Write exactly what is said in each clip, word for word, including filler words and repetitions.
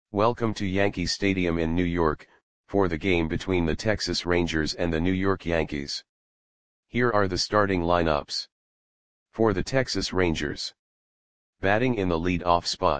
Welcome to Yankee Stadium in New York, for the game between the Texas Rangers and the New York Yankees. Here are the starting lineups. For the Texas Rangers. Batting in the lead-off spot.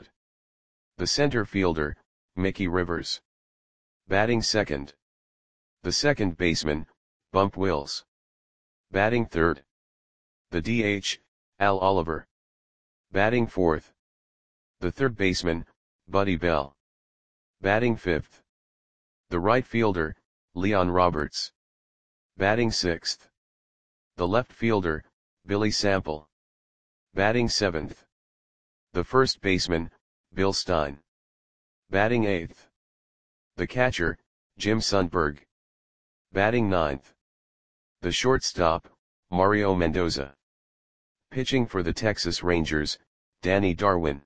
The center fielder, Mickey Rivers. Batting second. The second baseman, Bump Wills. Batting third. The D H, Al Oliver. Batting fourth. The third baseman, Buddy Bell. Batting fifth. The right fielder, Leon Roberts. Batting sixth. The left fielder, Billy Sample. Batting seventh. The first baseman, Bill Stein. Batting eighth. The catcher, Jim Sundberg. Batting ninth. The shortstop, Mario Mendoza. Pitching for the Texas Rangers, Danny Darwin.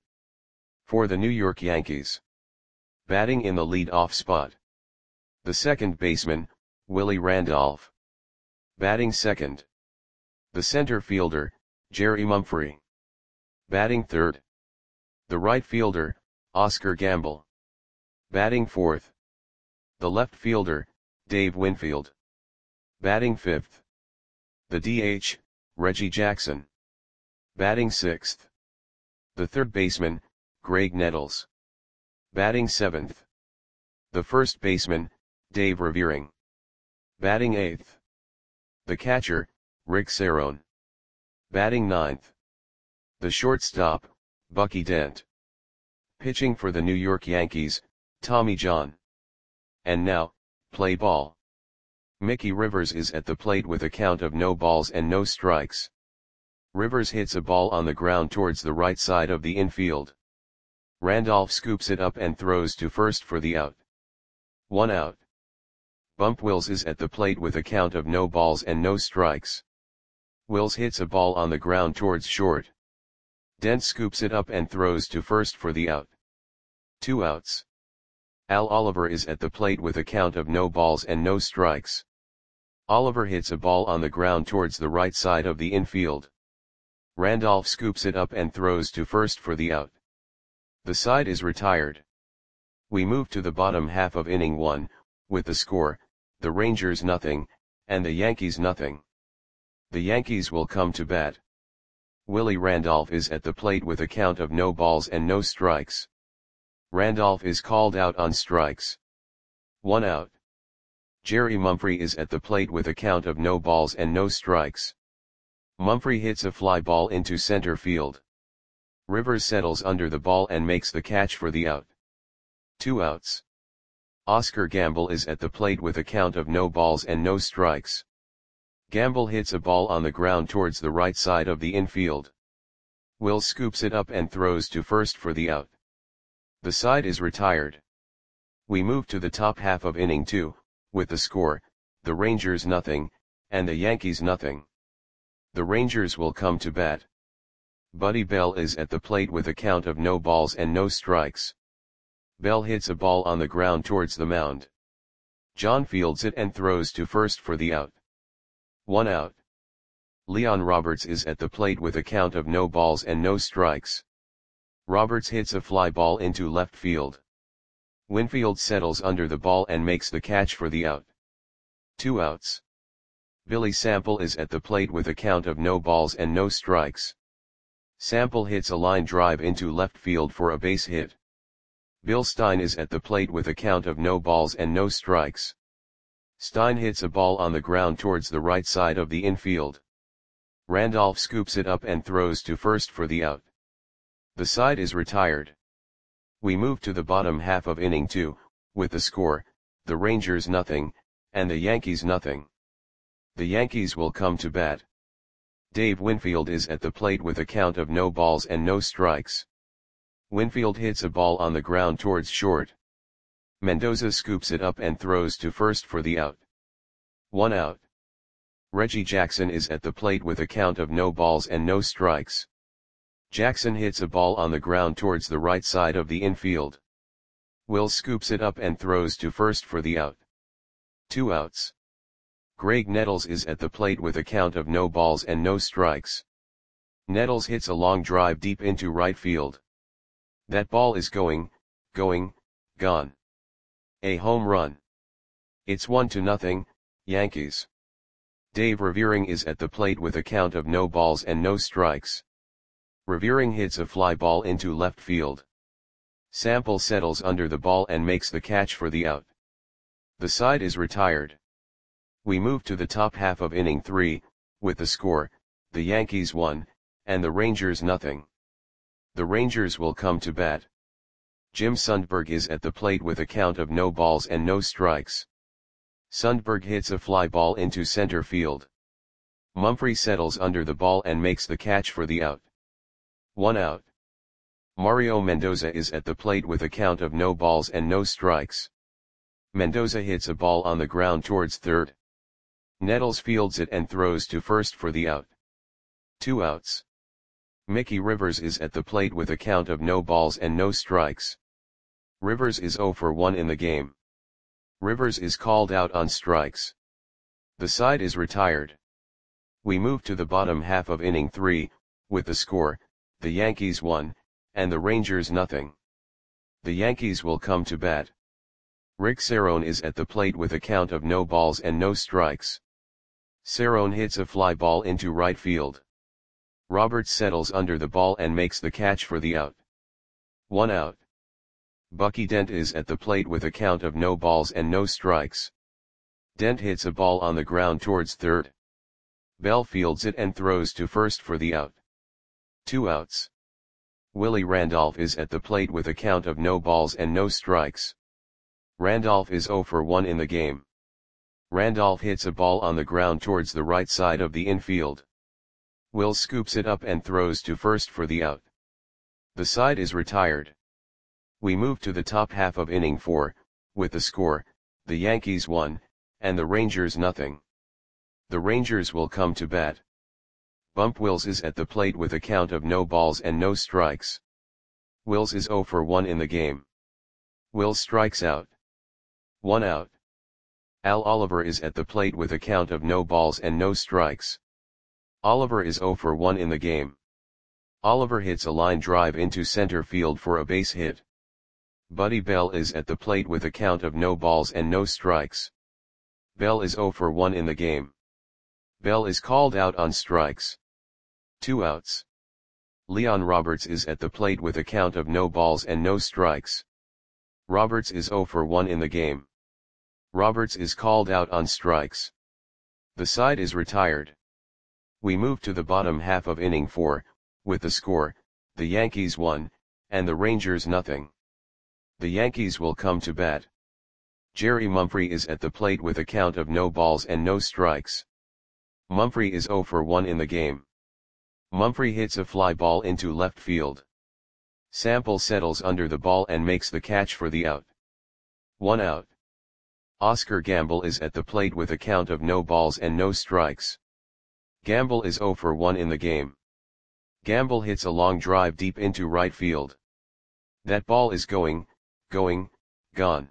For the New York Yankees. Batting in the lead-off spot. The second baseman, Willie Randolph. Batting second. The center fielder, Jerry Mumphrey. Batting third. The right fielder, Oscar Gamble. Batting fourth. The left fielder, Dave Winfield. Batting fifth. The D H, Reggie Jackson. Batting sixth. The third baseman, Greg Nettles. Batting seventh. The first baseman, Dave Revering. Batting eighth. The catcher, Rick Cerone. Batting ninth. The shortstop, Bucky Dent. Pitching for the New York Yankees, Tommy John. And now, play ball. Mickey Rivers is at the plate with a count of no balls and no strikes. Rivers hits a ball on the ground towards the right side of the infield. Randolph scoops it up and throws to first for the out. One out. Bump Wills is at the plate with a count of no balls and no strikes. Wills hits a ball on the ground towards short. Dent scoops it up and throws to first for the out. Two outs. Al Oliver is at the plate with a count of no balls and no strikes. Oliver hits a ball on the ground towards the right side of the infield. Randolph scoops it up and throws to first for the out. The side is retired. We move to the bottom half of inning one, with the score, the Rangers nothing, and the Yankees nothing. The Yankees will come to bat. Willie Randolph is at the plate with a count of no balls and no strikes. Randolph is called out on strikes. One out. Jerry Mumphrey is at the plate with a count of no balls and no strikes. Mumphrey hits a fly ball into center field. Rivers settles under the ball and makes the catch for the out. Two outs. Oscar Gamble is at the plate with a count of no balls and no strikes. Gamble hits a ball on the ground towards the right side of the infield. Wills scoops it up and throws to first for the out. The side is retired. We move to the top half of inning two, with the score, the Rangers nothing, and the Yankees nothing. The Rangers will come to bat. Buddy Bell is at the plate with a count of no balls and no strikes. Bell hits a ball on the ground towards the mound. John fields it and throws to first for the out. One out. Leon Roberts is at the plate with a count of no balls and no strikes. Roberts hits a fly ball into left field. Winfield settles under the ball and makes the catch for the out. Two outs. Billy Sample is at the plate with a count of no balls and no strikes. Sample hits a line drive into left field for a base hit. Bill Stein is at the plate with a count of no balls and no strikes. Stein hits a ball on the ground towards the right side of the infield. Randolph scoops it up and throws to first for the out. The side is retired. We move to the bottom half of inning two, with the score, the Rangers nothing, and the Yankees nothing. The Yankees will come to bat. Dave Winfield is at the plate with a count of no balls and no strikes. Winfield hits a ball on the ground towards short. Mendoza scoops it up and throws to first for the out. One out. Reggie Jackson is at the plate with a count of no balls and no strikes. Jackson hits a ball on the ground towards the right side of the infield. Wills scoops it up and throws to first for the out. Two outs. Greg Nettles is at the plate with a count of no balls and no strikes. Nettles hits a long drive deep into right field. That ball is going, going, gone. A home run. It's one to nothing, Yankees. Dave Revering is at the plate with a count of no balls and no strikes. Revering hits a fly ball into left field. Sample settles under the ball and makes the catch for the out. The side is retired. We move to the top half of inning three, with the score, the Yankees one, and the Rangers nothing. The Rangers will come to bat. Jim Sundberg is at the plate with a count of no balls and no strikes. Sundberg hits a fly ball into center field. Mumphrey settles under the ball and makes the catch for the out. One out. Mario Mendoza is at the plate with a count of no balls and no strikes. Mendoza hits a ball on the ground towards third. Nettles fields it and throws to first for the out. Two outs. Mickey Rivers is at the plate with a count of no balls and no strikes. Rivers is oh for one in the game. Rivers is called out on strikes. The side is retired. We move to the bottom half of inning three, with the score, the Yankees one, and the Rangers nothing. The Yankees will come to bat. Rick Cerrone is at the plate with a count of no balls and no strikes. Cerrone hits a fly ball into right field. Roberts settles under the ball and makes the catch for the out. One out. Bucky Dent is at the plate with a count of no balls and no strikes. Dent hits a ball on the ground towards third. Bell fields it and throws to first for the out. Two outs. Willie Randolph is at the plate with a count of no balls and no strikes. Randolph is oh for one in the game. Randolph hits a ball on the ground towards the right side of the infield. Will scoops it up and throws to first for the out. The side is retired. We move to the top half of inning four, with the score, the Yankees one, and the Rangers nothing. The Rangers will come to bat. Bump Wills is at the plate with a count of no balls and no strikes. Wills is oh for one in the game. Wills strikes out. One out. Al Oliver is at the plate with a count of no balls and no strikes. Oliver is oh for one in the game. Oliver hits a line drive into center field for a base hit. Buddy Bell is at the plate with a count of no balls and no strikes. Bell is oh for one in the game. Bell is called out on strikes. Two outs. Leon Roberts is at the plate with a count of no balls and no strikes. Roberts is oh for one in the game. Roberts is called out on strikes. The side is retired. We move to the bottom half of inning four, with the score, the Yankees one, and the Rangers nothing. The Yankees will come to bat. Jerry Mumphrey is at the plate with a count of no balls and no strikes. Mumphrey is oh for one in the game. Mumphrey hits a fly ball into left field. Sample settles under the ball and makes the catch for the out. One out. Oscar Gamble is at the plate with a count of no balls and no strikes. Gamble is oh for one in the game. Gamble hits a long drive deep into right field. That ball is going, going, gone.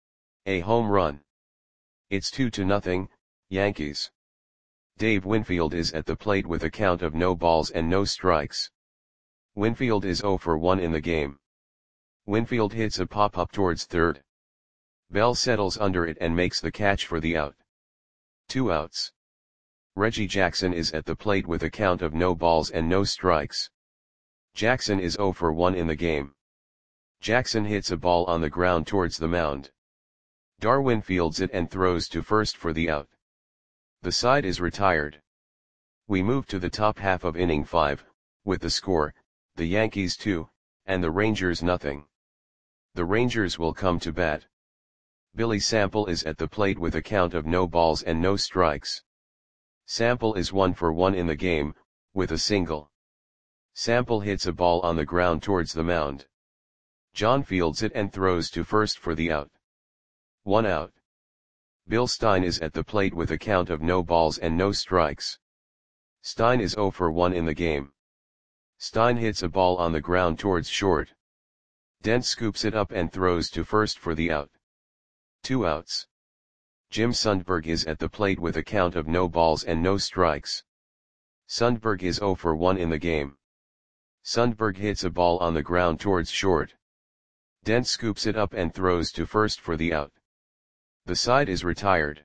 A home run. It's two to nothing, Yankees. Dave Winfield is at the plate with a count of no balls and no strikes. Winfield is oh for one in the game. Winfield hits a pop-up towards third. Bell settles under it and makes the catch for the out. Two outs. Reggie Jackson is at the plate with a count of no balls and no strikes. Jackson is oh for one in the game. Jackson hits a ball on the ground towards the mound. Darwin fields it and throws to first for the out. The side is retired. We move to the top half of inning five, with the score, the Yankees two, and the Rangers nothing. The Rangers will come to bat. Billy Sample is at the plate with a count of no balls and no strikes. Sample is one for one in the game, with a single. Sample hits a ball on the ground towards the mound. John fields it and throws to first for the out. One out. Bill Stein is at the plate with a count of no balls and no strikes. Stein is oh for one in the game. Stein hits a ball on the ground towards short. Dent scoops it up and throws to first for the out. Two outs. Jim Sundberg is at the plate with a count of no balls and no strikes. Sundberg is oh for one in the game. Sundberg hits a ball on the ground towards short. Dent scoops it up and throws to first for the out. The side is retired.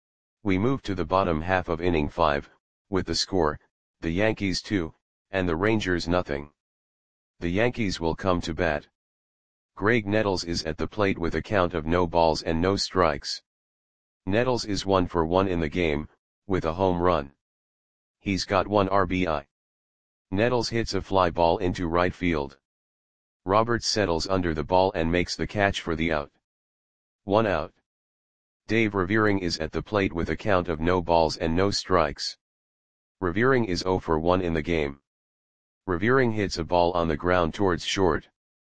We move to the bottom half of inning five, with the score, the Yankees two, and the Rangers nothing. The Yankees will come to bat. Graig Nettles is at the plate with a count of no balls and no strikes. Nettles is one for one in the game, with a home run. He's got one R B I. Nettles hits a fly ball into right field. Roberts settles under the ball and makes the catch for the out. One out. Dave Revering is at the plate with a count of no balls and no strikes. Revering is zero for one in the game. Revering hits a ball on the ground towards short.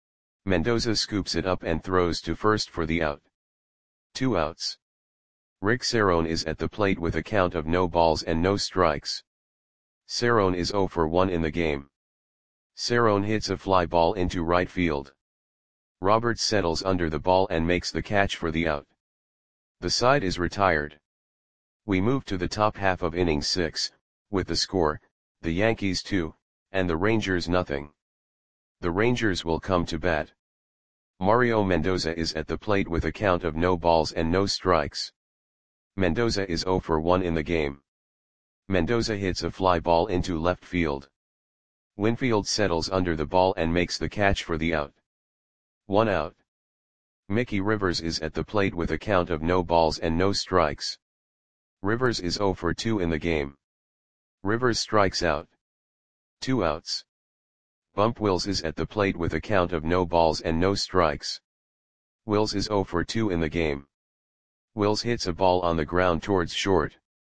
Mendoza scoops it up and throws to first for the out. Two outs. Rick Cerrone is at the plate with a count of no balls and no strikes. Cerrone is zero for one in the game. Cerrone hits a fly ball into right field. Roberts settles under the ball and makes the catch for the out. The side is retired. We move to the top half of inning six, with the score, the Yankees two, and the Rangers nothing. The Rangers will come to bat. Mario Mendoza is at the plate with a count of no balls and no strikes. Mendoza is zero for one in the game. Mendoza hits a fly ball into left field. Winfield settles under the ball and makes the catch for the out. One out. Mickey Rivers is at the plate with a count of no balls and no strikes. Rivers is zero for two in the game. Rivers strikes out. Two outs. Bump Wills is at the plate with a count of no balls and no strikes. Wills is zero for two in the game. Wills hits a ball on the ground towards short.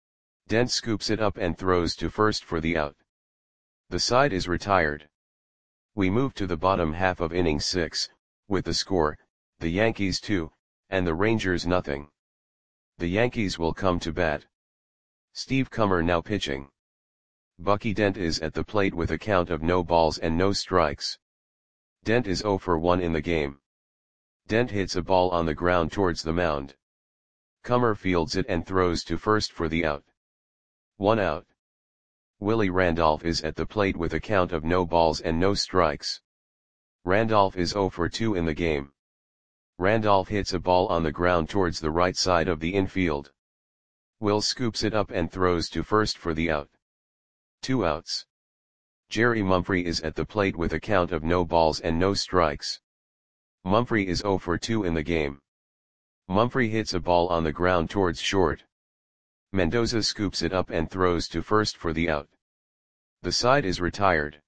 Dent scoops it up and throws to first for the out. The side is retired. We move to the bottom half of inning six, with the score, the Yankees two, and the Rangers nothing. The Yankees will come to bat. Steve Cummer now pitching. Bucky Dent is at the plate with a count of no balls and no strikes. Dent is zero for one in the game. Dent hits a ball on the ground towards the mound. Cummer fields it and throws to first for the out. One out. Willie Randolph is at the plate with a count of no balls and no strikes. Randolph is zero for two in the game. Randolph hits a ball on the ground towards the right side of the infield. Will scoops it up and throws to first for the out. Two outs. Jerry Mumphrey is at the plate with a count of no balls and no strikes. Mumphrey is zero for two in the game. Mumphrey hits a ball on the ground towards short. Mendoza scoops it up and throws to first for the out. The side is retired.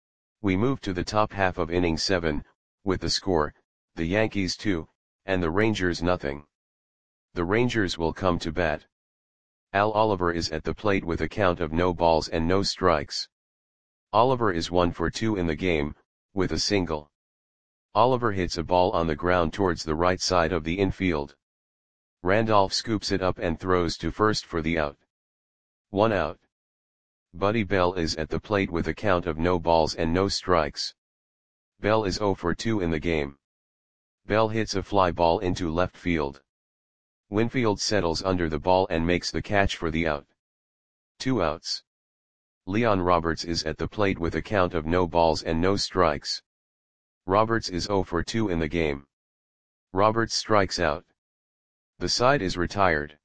We move to the top half of inning seven, with the score, the Yankees two, and the Rangers nothing. The Rangers will come to bat. Al Oliver is at the plate with a count of no balls and no strikes. Oliver is one for two in the game, with a single. Oliver hits a ball on the ground towards the right side of the infield. Randolph scoops it up and throws to first for the out. One out. Buddy Bell is at the plate with a count of no balls and no strikes. Bell is zero for two in the game. Bell hits a fly ball into left field. Winfield settles under the ball and makes the catch for the out. Two outs. Leon Roberts is at the plate with a count of no balls and no strikes. Roberts is zero for two in the game. Roberts strikes out. The side is retired.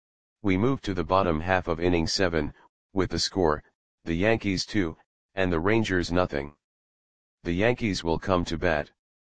We move to the bottom half of inning seven, with the score, the Yankees two, and the Rangers nothing. The Yankees will come to bat.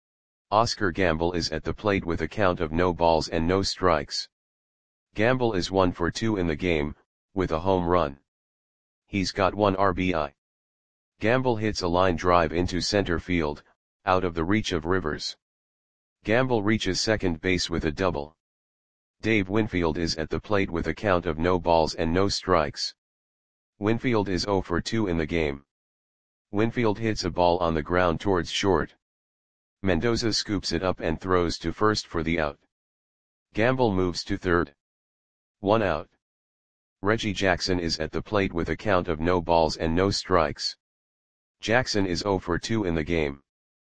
Oscar Gamble is at the plate with a count of no balls and no strikes. Gamble is one for two in the game, with a home run. He's got one R B I. Gamble hits a line drive into center field, out of the reach of Rivers. Gamble reaches second base with a double. Dave Winfield is at the plate with a count of no balls and no strikes. Winfield is zero for two in the game. Winfield hits a ball on the ground towards short. Mendoza scoops it up and throws to first for the out. Gamble moves to third. One out. Reggie Jackson is at the plate with a count of no balls and no strikes. Jackson is zero for two in the game.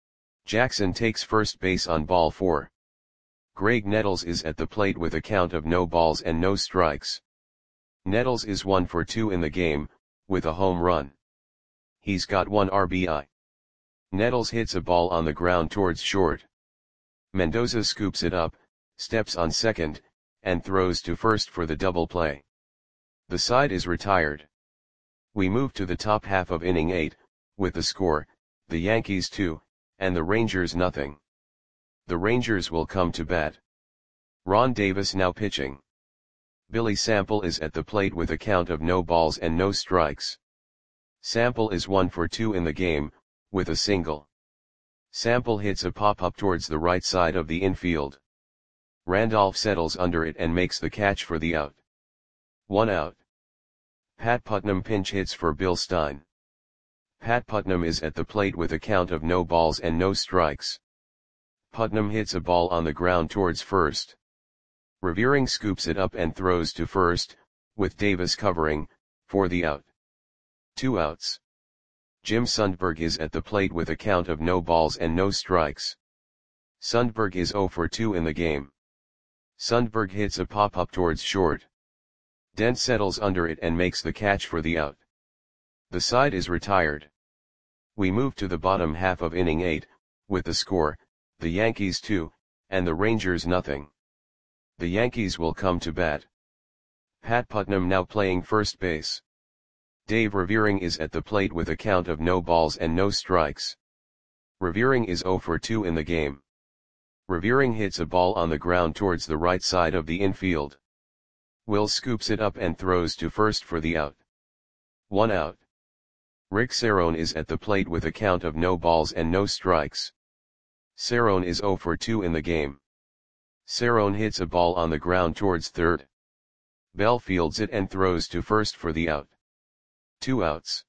Jackson takes first base on ball four. Graig Nettles is at the plate with a count of no balls and no strikes. Nettles is one for two in the game, with a home run. He's got one R B I. Nettles hits a ball on the ground towards short. Mendoza scoops it up, steps on second, and throws to first for the double play. The side is retired. We move to the top half of inning eight, with the score, the Yankees two, and the Rangers nothing. The Rangers will come to bat. Ron Davis now pitching. Billy Sample is at the plate with a count of no balls and no strikes. Sample is one for two in the game, with a single. Sample hits a pop-up towards the right side of the infield. Randolph settles under it and makes the catch for the out. One out. Pat Putnam pinch hits for Bill Stein. Pat Putnam is at the plate with a count of no balls and no strikes. Putnam hits a ball on the ground towards first. Revering scoops it up and throws to first, with Davis covering, for the out. Two outs. Jim Sundberg is at the plate with a count of no balls and no strikes. Sundberg is zero for two in the game. Sundberg hits a pop-up towards short. Dent settles under it and makes the catch for the out. The side is retired. We move to the bottom half of inning eight, with the score, the Yankees two, and the Rangers nothing. The Yankees will come to bat. Pat Putnam now playing first base. Dave Revering is at the plate with a count of no balls and no strikes. Revering is zero for two in the game. Revering hits a ball on the ground towards the right side of the infield. Wills scoops it up and throws to first for the out. One out. Rick Cerrone is at the plate with a count of no balls and no strikes. Cerrone is zero for two in the game. Cerrone hits a ball on the ground towards third. Bell fields it and throws to first for the out. Two outs.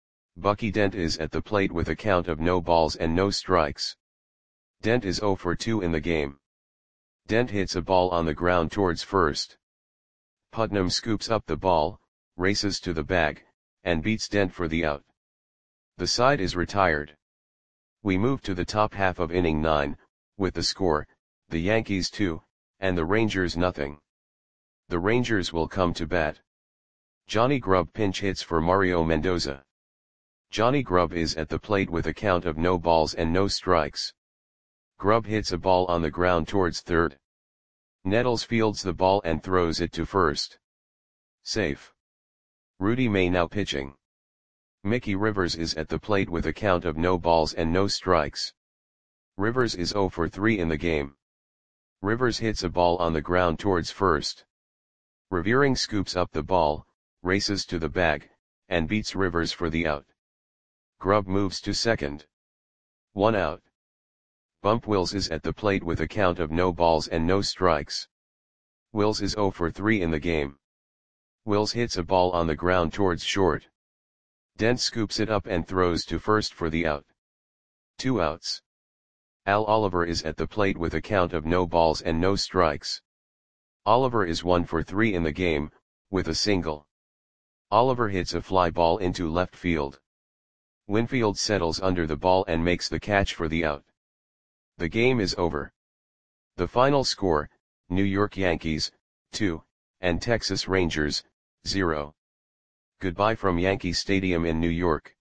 Bucky Dent is at the plate with a count of no balls and no strikes. Dent is zero for two in the game. Dent hits a ball on the ground towards first. Putnam scoops up the ball, races to the bag, and beats Dent for the out. The side is retired. We move to the top half of inning nine, with the score, the Yankees two, and the Rangers nothing. The Rangers will come to bat. Johnny Grubb pinch hits for Mario Mendoza. Johnny Grubb is at the plate with a count of no balls and no strikes. Grubb hits a ball on the ground towards third. Nettles fields the ball and throws it to first. Safe. Rudy May now pitching. Mickey Rivers is at the plate with a count of no balls and no strikes. Rivers is zero for three in the game. Rivers hits a ball on the ground towards first. Revering scoops up the ball, races to the bag, and beats Rivers for the out. Grubb moves to second. One out. Bump Wills is at the plate with a count of no balls and no strikes. Wills is zero for three in the game. Wills hits a ball on the ground towards short. Dent scoops it up and throws to first for the out. Two outs. Al Oliver is at the plate with a count of no balls and no strikes. Oliver is one for three in the game, with a single. Oliver hits a fly ball into left field. Winfield settles under the ball and makes the catch for the out. The game is over. The final score, New York Yankees, two, and Texas Rangers, zero. Goodbye from Yankee Stadium in New York.